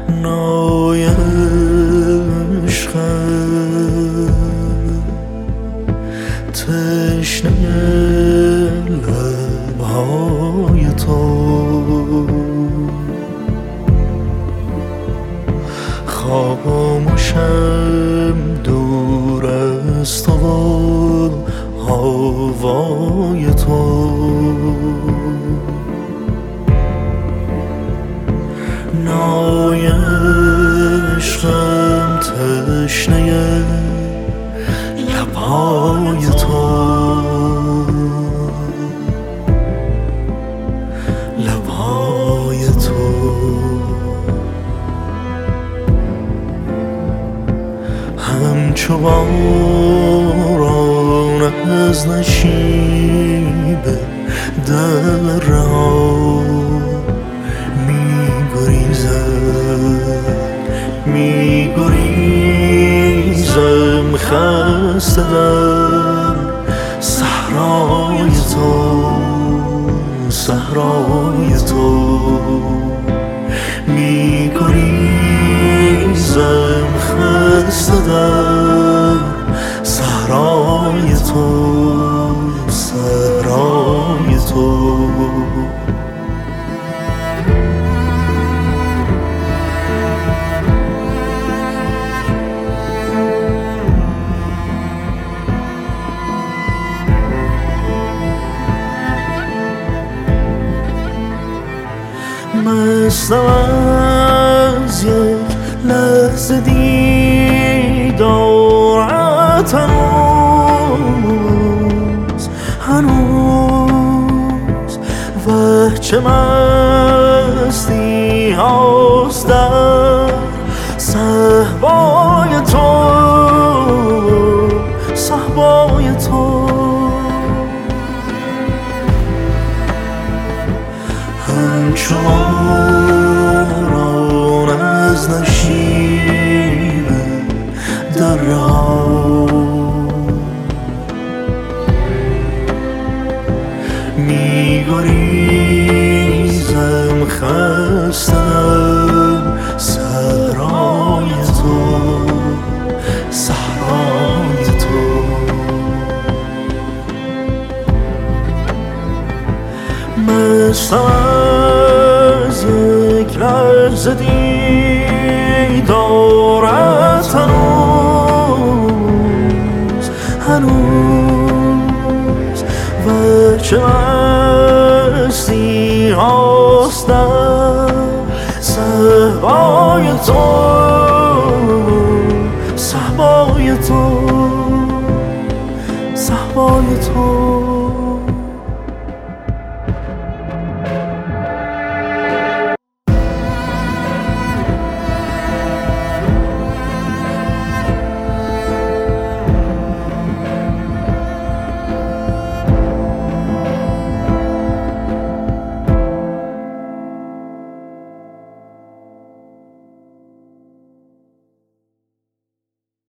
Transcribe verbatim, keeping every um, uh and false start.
نای عشقم تشنه لبهای تو، خاموشم دور از تو و هوای تو. نای عشقم تشنه لبهای تو، لبهای تو. همچو باران از نشیب درها می گریزم خسته در صحرای تو، صحرای تو. می گریزم خسته در صحرای تو، صحرای تو. مستم از یک لحظه دیدارت، هنوز هنوز و چه مستی هاست در صحبای تو، صحبای تو. همچو باران از نشیب درها می گریزم خستم صحرای تو، صحرای تو. مستم از یک لحظه دیدارت، هنوز هنوز و چه مستی هاست در صحبای تو،